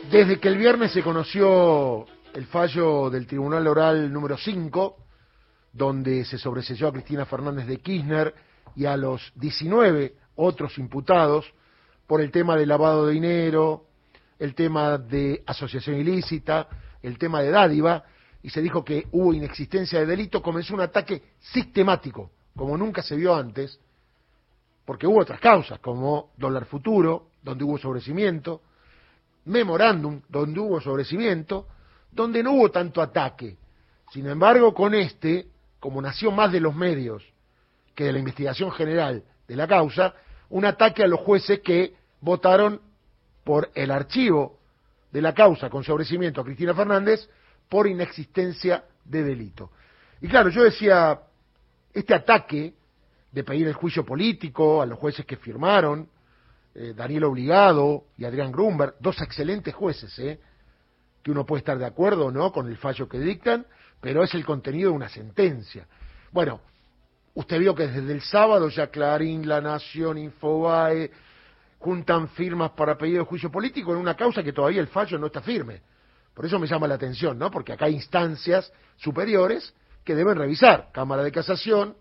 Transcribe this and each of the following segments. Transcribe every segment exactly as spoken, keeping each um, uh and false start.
Desde que el viernes se conoció el fallo del Tribunal Oral número cinco, donde se sobreseyó a Cristina Fernández de Kirchner y a los diecinueve otros imputados por el tema de lavado de dinero, el tema de asociación ilícita, el tema de dádiva, y se dijo que hubo inexistencia de delito, comenzó un ataque sistemático, como nunca se vio antes, porque hubo otras causas, como dólar futuro, donde hubo sobrecimiento, memorándum, donde hubo sobrecimiento, donde no hubo tanto ataque. Sin embargo, con este, como nació más de los medios que de la investigación general de la causa, un ataque a los jueces que votaron por el archivo de la causa con sobrecimiento a Cristina Fernández por inexistencia de delito. Y claro, yo decía, este ataque de pedir el juicio político a los jueces que firmaron, eh, Daniel Obligado y Adrián Grunberg, dos excelentes jueces, eh, que uno puede estar de acuerdo o no con el fallo que dictan, pero es el contenido de una sentencia. Bueno, usted vio que desde el sábado ya Clarín, La Nación, Infobae juntan firmas para pedido de juicio político en una causa que todavía el fallo no está firme. Por eso me llama la atención, ¿no? Porque acá hay instancias superiores que deben revisar, Cámara de Casación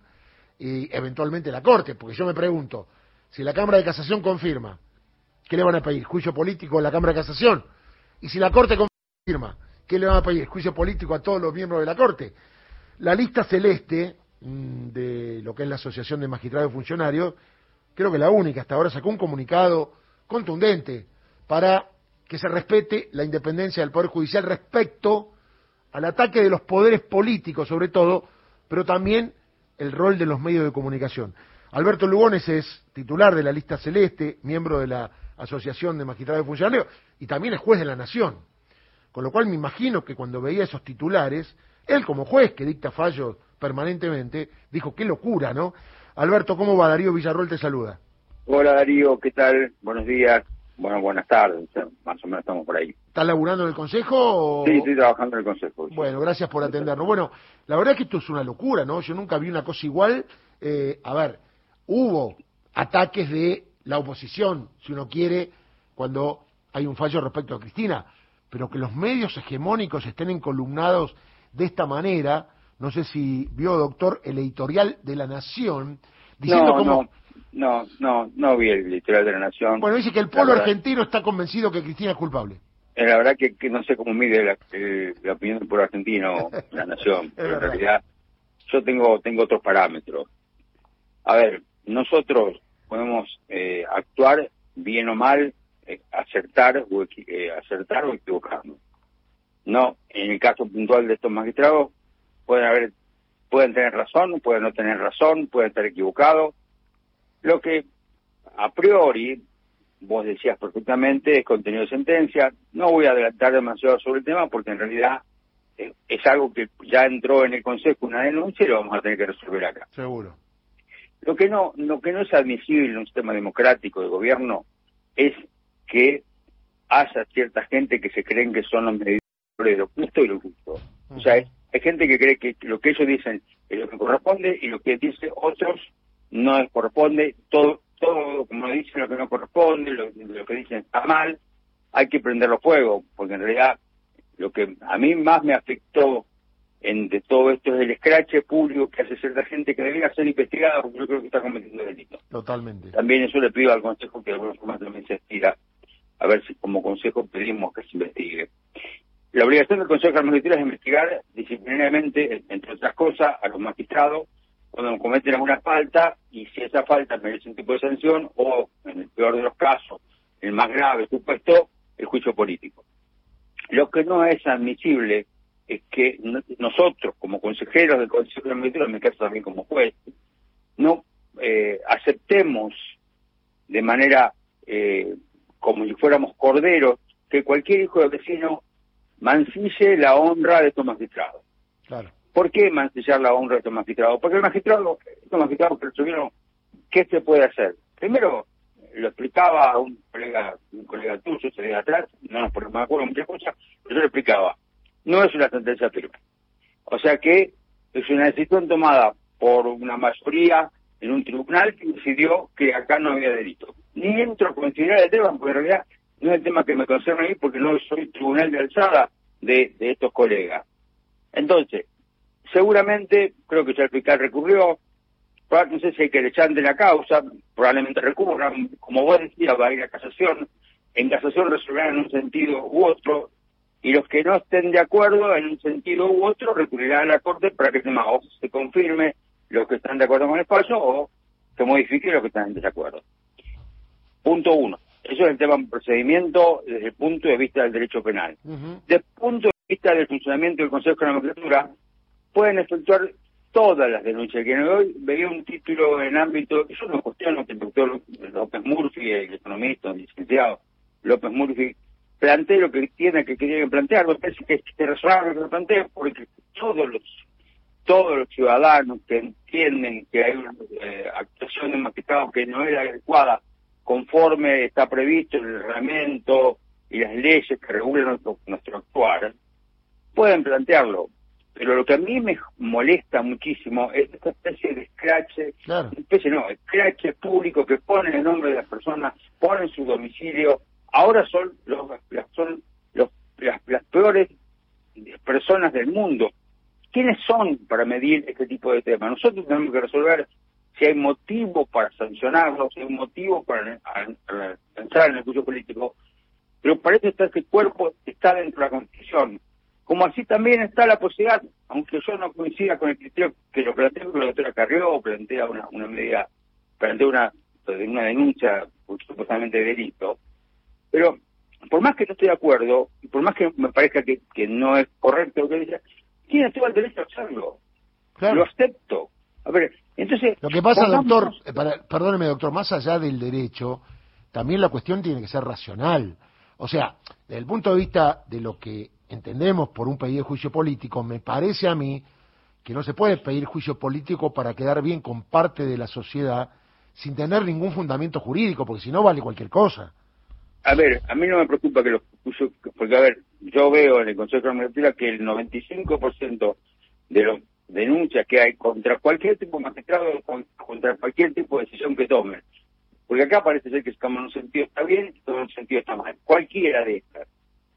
y eventualmente la Corte, porque yo me pregunto, si la Cámara de Casación confirma, ¿qué le van a pedir? ¿Juicio político a la Cámara de Casación? Y si la Corte confirma, ¿qué le van a pedir? ¿Juicio político a todos los miembros de la Corte? La lista celeste mmm, de lo que es la Asociación de Magistrados y Funcionarios, creo que la única hasta ahora, sacó un comunicado contundente para que se respete la independencia del Poder Judicial respecto al ataque de los poderes políticos, sobre todo, pero también el rol de los medios de comunicación. Alberto Lugones es titular de la lista celeste, miembro de la Asociación de Magistrados y Funcionarios, y también es juez de la Nación. Con lo cual me imagino que cuando veía esos titulares, él como juez que dicta fallos permanentemente, dijo, qué locura, ¿no? Alberto, ¿cómo va? Darío Villarroel te saluda. Hola Darío, ¿qué tal? Buenos días. Bueno, buenas tardes, más o menos estamos por ahí. ¿Estás laburando en el Consejo? O... Sí, estoy trabajando en el Consejo. Bueno, gracias por atendernos. Bueno, la verdad es que esto es una locura, ¿no? Yo nunca vi una cosa igual. Eh, a ver, hubo ataques de la oposición, si uno quiere, cuando hay un fallo respecto a Cristina, pero que los medios hegemónicos estén encolumnados de esta manera, no sé si vio, doctor, el editorial de La Nación, diciendo no, cómo... No. No, no, no vi el editorial de La Nación. Bueno, dice que el pueblo argentino está convencido que Cristina es culpable. La verdad que, que no sé cómo mide la, eh, la opinión del pueblo argentino La Nación, pero en realidad yo tengo tengo otros parámetros. A ver, nosotros podemos eh, actuar bien o mal, eh, acertar o eh, acertar o equivocarnos. No, en el caso puntual de estos magistrados pueden haber pueden tener razón, pueden no tener razón, pueden estar equivocados. Lo que a priori, vos decías perfectamente, es contenido de sentencia. No voy a adelantar demasiado sobre el tema porque en realidad es, es algo que ya entró en el Consejo, una denuncia, y lo vamos a tener que resolver acá. Seguro. Lo que no, lo que no es admisible en un sistema democrático de gobierno es que haya cierta gente que se creen que son los medidores de lo justo y lo justo. Uh-huh. O sea, hay, hay gente que cree que lo que ellos dicen es lo que corresponde y lo que dicen otros no les corresponde, todo, todo como dicen lo que no corresponde, lo, lo que dicen está mal, hay que prenderlo fuego, porque en realidad lo que a mí más me afectó en de todo esto es el escrache público que hace cierta gente que debería ser investigada porque yo creo que está cometiendo delito. Totalmente. También eso le pido al Consejo que de alguna forma también se estira, a ver si como Consejo pedimos que se investigue. La obligación del Consejo de la Magistratura es investigar disciplinariamente, entre otras cosas, a los magistrados cuando cometen alguna falta, y si esa falta merece un tipo de sanción, o, en el peor de los casos, el más grave supuesto, el juicio político. Lo que no es admisible es que no, nosotros, como consejeros del Consejo de la Magistratura, en mi caso también como juez, no eh, aceptemos de manera eh, como si fuéramos corderos, que cualquier hijo de vecino mancille la honra de estos magistrados. Claro. ¿Por qué mancillar la honra de estos magistrados? Porque el magistrado, estos magistrados que resolvieron, ¿qué se puede hacer? Primero, lo explicaba a un colega, un colega tuyo, se ve atrás, no nos ponemos de acuerdo en muchas cosas, pero yo le explicaba, no es una sentencia firme. O sea que es una decisión tomada por una mayoría en un tribunal que decidió que acá no había delito. Ni entro a considerar el tema, porque en realidad no es el tema que me concierne a mí porque no soy tribunal de alzada de, de estos colegas. Entonces, seguramente, creo que ya el fiscal recurrió, no sé si hay que le chanten la causa, probablemente recurran, como vos decías, va a ir a casación, en casación resolverán en un sentido u otro, y los que no estén de acuerdo en un sentido u otro recurrirán a la Corte para que tema, o se confirme los que están de acuerdo con el fallo o se modifique los que están en desacuerdo. Punto uno. Eso es el tema del procedimiento desde el punto de vista del derecho penal. Uh-huh. Desde el punto de vista del funcionamiento del Consejo de la Magistratura, pueden efectuar todas las denuncias. Que hoy veía un título en ámbito, yo no cuestiono que el doctor López Murphy, el economista, el licenciado López Murphy, plantee lo que tiene que querer plantear. Me parece que es razonable que lo plantee porque todos los todos los ciudadanos que entienden que hay una eh, actuación de magistrado que no era adecuada conforme está previsto en el reglamento y las leyes que regulan nuestro, nuestro actuar, pueden plantearlo. Pero lo que a mí me molesta muchísimo es esta especie de escrache, claro. especie no, escrache público que pone el nombre de las personas, pone su domicilio. Ahora son los, las, son los, las, las peores personas del mundo. ¿Quiénes son para medir este tipo de temas? Nosotros tenemos que resolver si hay motivo para sancionarlos, si hay motivo para entrar en el juicio político, pero para eso está este cuerpo, está dentro de la Constitución. Como así también está la posibilidad, aunque yo no coincida con el criterio que lo planteó que la doctora Carrió, plantea una, una medida, plantea una, una denuncia supuestamente de delito, pero por más que no estoy de acuerdo, y por más que me parezca que, que no es correcto lo que dice, tiene todo el derecho a hacerlo. Claro. Lo acepto. A ver, entonces... Lo que pasa, doctor, eh, para, perdóneme, doctor, más allá del derecho, también la cuestión tiene que ser racional. O sea, desde el punto de vista de lo que entendemos por un pedido de juicio político, me parece a mí que no se puede pedir juicio político para quedar bien con parte de la sociedad sin tener ningún fundamento jurídico, porque si no vale cualquier cosa. A ver, a mí no me preocupa que los juicios, porque a ver, yo veo en el Consejo de la Magistratura que el noventa y cinco por ciento de las denuncias que hay contra cualquier tipo de magistrado, contra cualquier tipo de decisión que tomen, porque acá parece ser que en un sentido está bien y en un sentido está mal, cualquiera de estas,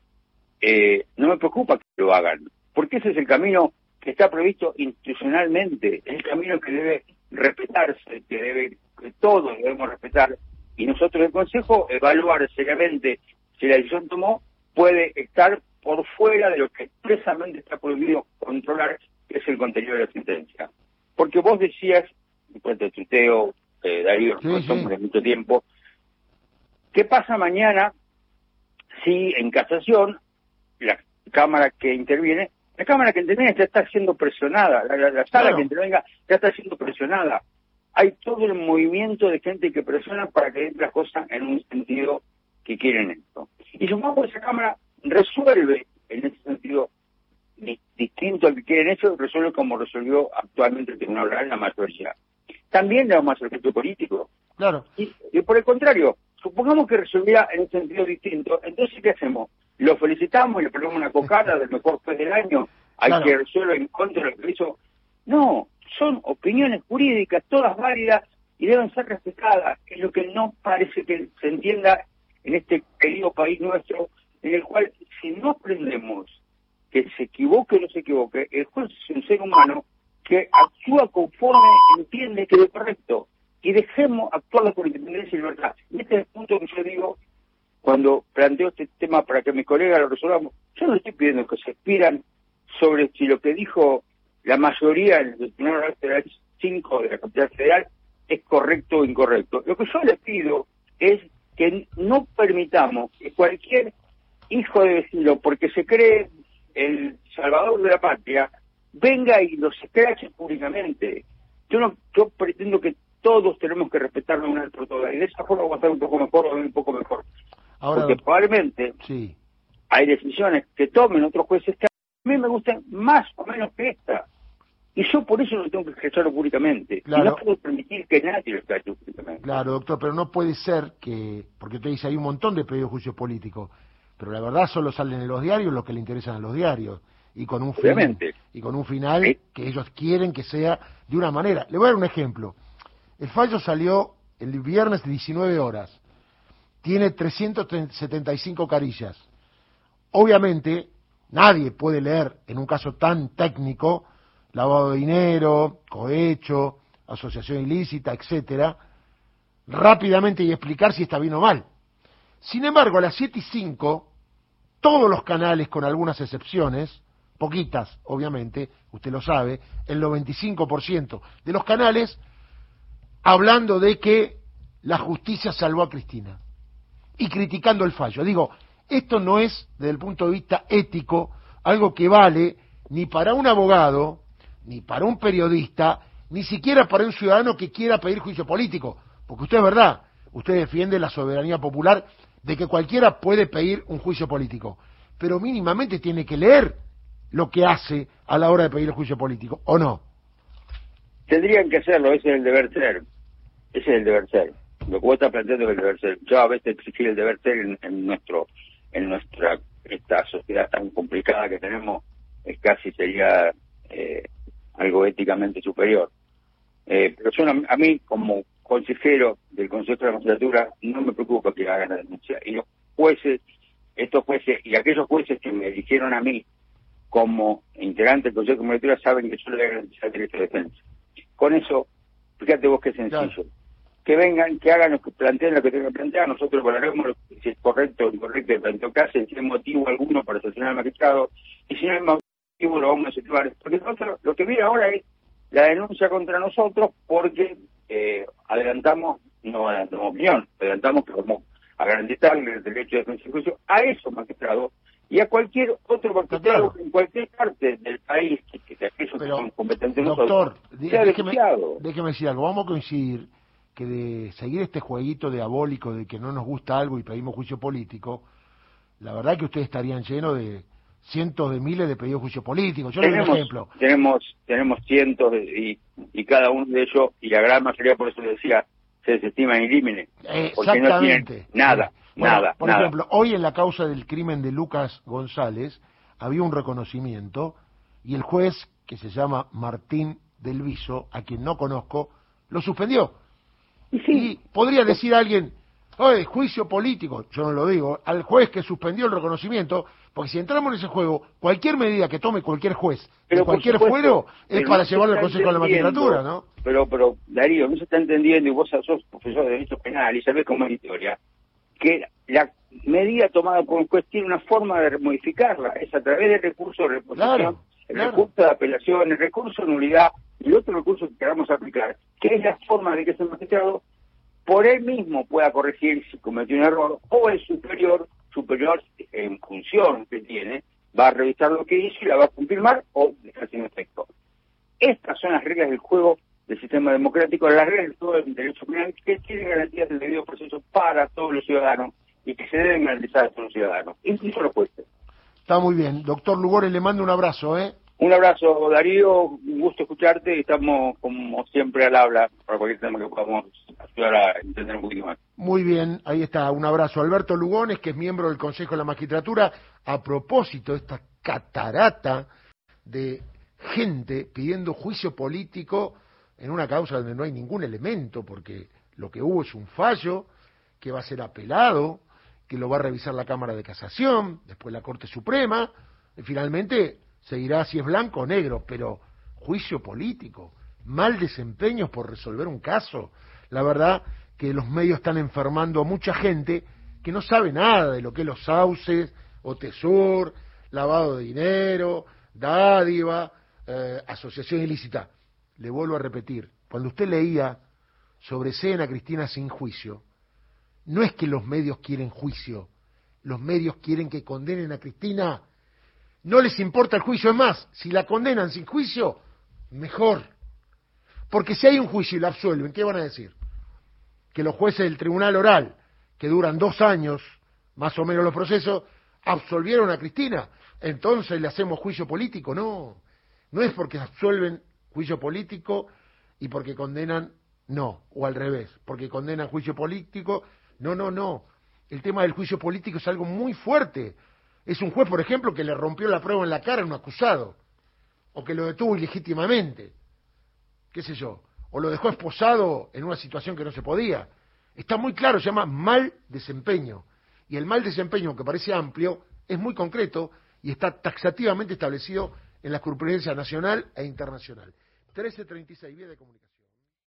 eh, no me preocupa que lo hagan, porque ese es el camino que está previsto institucionalmente, es el camino que debe respetarse, que debe, que todos debemos respetar. Y nosotros en el Consejo evaluar seriamente si la decisión tomó puede estar por fuera de lo que expresamente está prohibido controlar, que es el contenido de la sentencia. Porque vos decías, en cuanto a tuteo, eh, Darío, sí, sí. de mucho tiempo, ¿qué pasa mañana si en casación la Cámara que interviene, la Cámara que interviene ya está siendo presionada, la, la, la sala claro. que intervenga ya está siendo presionada? Hay todo el movimiento de gente que presiona para que entre las cosas en un sentido que quieren esto. Y sumamos esa Cámara resuelve en ese sentido di distinto al que quieren eso, resuelve como resolvió actualmente el Tribunal Oral en la mayoría. También le vamos a hacer efecto político. Claro. Y, y por el contrario, supongamos que resolviera en un sentido distinto, entonces ¿qué hacemos? Lo felicitamos y le ponemos una cocada del mejor juez del año al claro. que resuelve en contra de lo que hizo. No. Son opiniones jurídicas, todas válidas, y deben ser respetadas, que es lo que no parece que se entienda en este querido país nuestro, en el cual, si no aprendemos que se equivoque o no se equivoque, el juez es un ser humano que actúa conforme entiende que es correcto, y dejemos actuar con independencia y libertad. Y este es el punto que yo digo, cuando planteo este tema para que mis colegas lo resolvamos, yo no estoy pidiendo que se expiran sobre si lo que dijo la mayoría del Tribunal Federal cinco de la Capital Federal es correcto o incorrecto. Lo que yo les pido es que no permitamos que cualquier hijo de vecino, porque se cree el salvador de la patria, venga y los escrache públicamente. Yo no, yo pretendo que todos tenemos que respetarnos una por todas, y de esa forma va a estar un poco mejor o un poco mejor. Ahora, porque probablemente sí. hay decisiones que tomen otros jueces que a mí me gustan más o menos que esta. Y yo por eso no tengo que expresarlo públicamente. Claro. Y no puedo permitir que nadie lo exprese públicamente. Claro, doctor, pero no puede ser que... Porque usted dice, hay un montón de pedidos de juicio político, pero la verdad solo salen en los diarios los que le interesan a los diarios. Y con un final, y con un final ¿Sí? que ellos quieren que sea de una manera. Le voy a dar un ejemplo. El fallo salió el viernes de diecinueve horas. tiene trescientas setenta y cinco carillas. Obviamente, nadie puede leer, en un caso tan técnico, lavado de dinero, cohecho, asociación ilícita, etcétera, rápidamente y explicar si está bien o mal. Sin embargo, a las siete y cinco, todos los canales, con algunas excepciones, poquitas, obviamente, usted lo sabe, el noventa y cinco por ciento de los canales, hablando de que la justicia salvó a Cristina y criticando el fallo. Digo, esto no es, desde el punto de vista ético, algo que vale ni para un abogado, ni para un periodista, ni siquiera para un ciudadano que quiera pedir juicio político, porque usted es verdad, usted defiende la soberanía popular de que cualquiera puede pedir un juicio político, pero mínimamente tiene que leer lo que hace a la hora de pedir el juicio político, ¿o no? Tendrían que hacerlo, ese es el deber ser, ese es el deber ser. Lo que vos estás planteando es el deber ser. Yo a veces exigir el deber ser en, en nuestro, en nuestra, esta sociedad tan complicada que tenemos, es casi sería eh, algo éticamente superior. Eh, pero yo, a mí, como consejero del Consejo de la Magistratura, no me preocupa que hagan la denuncia. Y los jueces, estos jueces y aquellos jueces que me eligieron a mí como integrante del Consejo de la Magistratura saben que yo le voy a garantizar el derecho de defensa. Con eso, fíjate vos qué sencillo. Claro. Que vengan, que hagan, lo que planteen lo que tengan que plantear, nosotros valoramos si es correcto o incorrecto el planteo que hacen, si hay motivo alguno para sancionar al magistrado, y si no hay motivo lo vamos a situar. Porque nosotros, lo que viene ahora es la denuncia contra nosotros porque eh, adelantamos, no adelantamos opinión, adelantamos que vamos a garantizar el derecho de defensa y juicio a esos magistrados y a cualquier otro magistrado en cualquier parte del país que, que aquellos que son competentes doctor, nosotros, sea déjeme, déjeme decir algo, vamos a coincidir que de seguir este jueguito diabólico de que no nos gusta algo y pedimos juicio político, la verdad que ustedes estarían llenos de cientos de miles de pedidos de juicio político. Yo le doy un ejemplo. Tenemos, tenemos cientos de, y, y cada uno de ellos, y la gran mayoría, por eso decía, se desestima en límite. Exactamente. No nada, bueno, nada. Por nada. ejemplo, hoy en la causa del crimen de Lucas González había un reconocimiento y el juez, que se llama Martín del Viso, a quien no conozco, lo suspendió. Y, sí. y podría decir a alguien, oye, juicio político, yo no lo digo, al juez que suspendió el reconocimiento, porque si entramos en ese juego, cualquier medida que tome cualquier juez, pero de cualquier supuesto, fuero, es para no llevarlo al Consejo de la Magistratura, ¿no? Pero, pero, Darío, no se está entendiendo, y vos sos profesor de Derecho Penal, y sabés cómo es la historia, que la medida tomada por un juez tiene una forma de modificarla, es a través del recurso de reposición, claro, el claro. recurso de apelación, el recurso de nulidad, y el otro recurso que queramos aplicar, que es la forma de que ese magistrado por él mismo pueda corregir si cometió un error, o el superior, superior en función que tiene, va a revisar lo que hizo y la va a confirmar o dejar sin efecto. Estas son las reglas del juego del sistema democrático, las reglas del juego del derecho penal que tienen garantías del debido proceso para todos los ciudadanos y que se deben garantizar a todos los ciudadanos, incluso los jueces. Está muy bien. Doctor Lugore, le mando un abrazo, ¿eh? Un abrazo, Darío, un gusto escucharte y estamos, como siempre, al habla para cualquier tema que podamos ayudar a entender un poquito más. Muy bien, ahí está, un abrazo. Alberto Lugones, que es miembro del Consejo de la Magistratura, a propósito de esta catarata de gente pidiendo juicio político en una causa donde no hay ningún elemento, porque lo que hubo es un fallo que va a ser apelado, que lo va a revisar la Cámara de Casación, después la Corte Suprema, y finalmente seguirá si es blanco o negro, pero juicio político, mal desempeños por resolver un caso. La verdad que los medios están enfermando a mucha gente que no sabe nada de lo que es los sauces, o tesor, lavado de dinero, dádiva, eh, asociación ilícita. Le vuelvo a repetir, cuando usted leía sobre Sena Cristina sin juicio, no es que los medios quieren juicio, los medios quieren que condenen a Cristina. No les importa el juicio, es más, si la condenan sin juicio, mejor. Porque si hay un juicio y la absuelven, ¿qué van a decir? Que los jueces del tribunal oral, que duran dos años, más o menos los procesos, absolvieron a Cristina, entonces le hacemos juicio político. No, no es porque absuelven juicio político y porque condenan, no, o al revés, porque condenan juicio político, no, no, no. El tema del juicio político es algo muy fuerte. Es un juez, por ejemplo, que le rompió la prueba en la cara a un acusado, o que lo detuvo ilegítimamente, qué sé yo, o lo dejó esposado en una situación que no se podía. Está muy claro, se llama mal desempeño. Y el mal desempeño, que parece amplio, es muy concreto y está taxativamente establecido en la jurisprudencia nacional e internacional. trece treinta y seis, vía de comunicación.